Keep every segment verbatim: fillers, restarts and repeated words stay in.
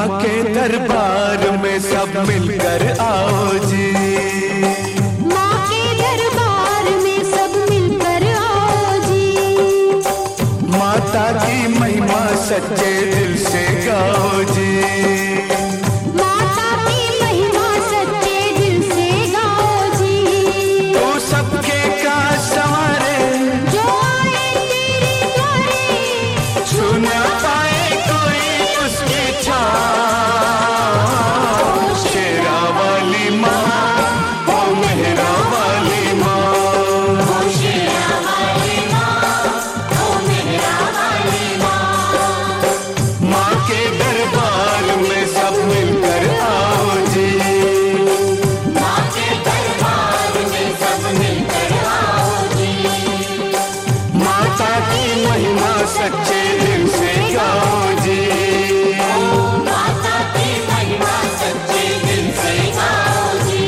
के दरबार में सब मिलकर आओ जी। माँ के दरबार में सब मिलकर आओ जी। माता की महिमा सच्चे दिल से गाओ जी। माता की महिमा सच्चे दिल से गाओ जी। तो सबके का सवारे जो आए तेरे द्वारे, छू न पाए कोई उसकी छाँव। शेरा वाली माँ, ओ मेहरा वाली माँ, ओ शेरा वाली माँ, ओ मेहरा वाली माँ। माँ के दरबार में सब मिलकर आओ जी। माँ के दरबार में सब मिलकर आओ जी। माता की महिमा सच्चे दिल से गाओ जी। माता की महिमा सच्चे दिल से गाओ जी।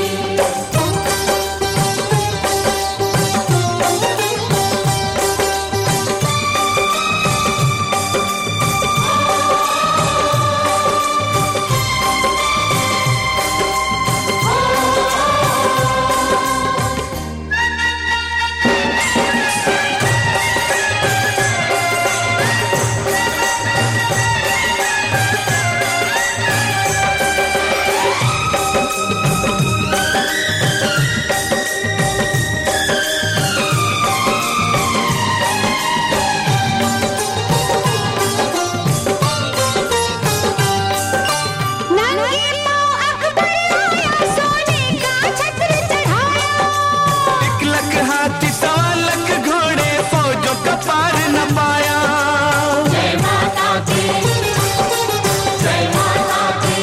नंगे पाँव अकबर आया, सोने का छत्र चढ़ाया। एक लख हाथी सवा लख घोड़े फौजों का पार न पाया। जय माता की, जय माता की।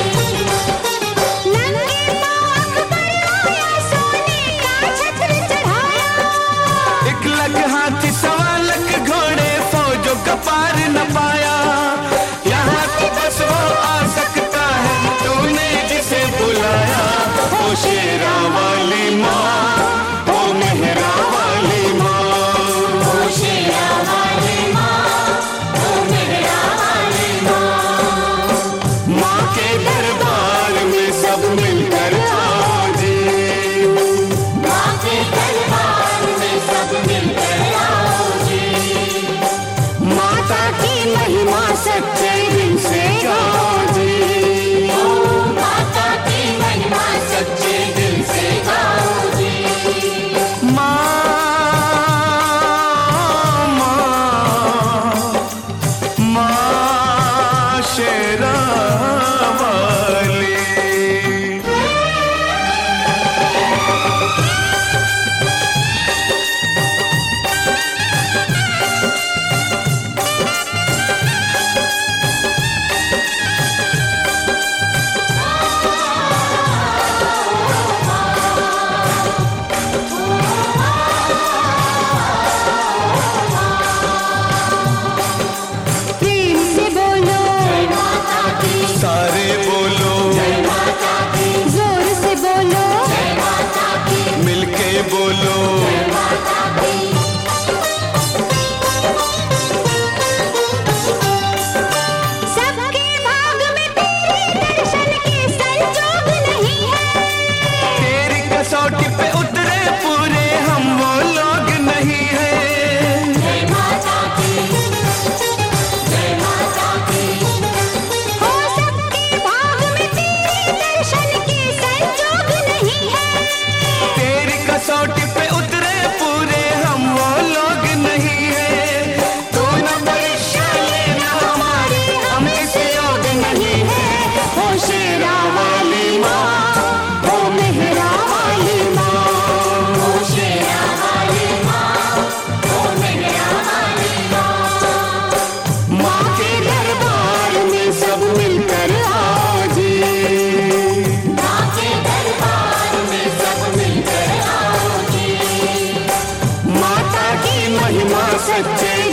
नंगे पाँव अकबर आया, सोने का छत्र चढ़ाया। एक लख हाथी सवा लख घोड़े फौजों का पार न पाया। यहाँ तो बस वो आ सकता है तूने जिसे बुलाया। ओ शेरा वाली माँ, ओ मेहरा वाली माँ, ओ शेरा वाली माँ, ओ मेहरा वाली माँ। माँ के दरबार में सब मिलकर आओ जी। माँ के दरबार में सब मिलकर आओ जी। माता की महिमा सच्चे दिल से गाओ जी। माता की महिमा सच्चे दिल से गाओ जी। माँ, माँ, माँ शेरा वाली। प्रेम से बोलो जय माता की, सारे बोलो जय माता की। जोर से बोलो जय माता की, मिलके बोलो जय माता की। सबके भाग में तेरे दर्शन के संजोग नहीं है। तेरी कसौटी पे उतरे पूरे हम वो लोग नहीं हैं। जय माता की, जय माता की। हो सबके भाग में तेरे दर्शन के संजोग नहीं है। तेरी कसौटी पे उतरे पूरे हम वो लोग नहीं हैं। तू न परीक्षा लेना हमारी, हम किसी योग नहीं है। ओ शेरा वाली माँ, ओ मेहरा वाली माँ, ओ शेरा वाली माँ, ओ मेहरा वाली माँ। माँ के दरबार में सब मिलकर आओ जी। माँ के दरबार में सब मिलकर आओ जी। माता की महिमा सच्चे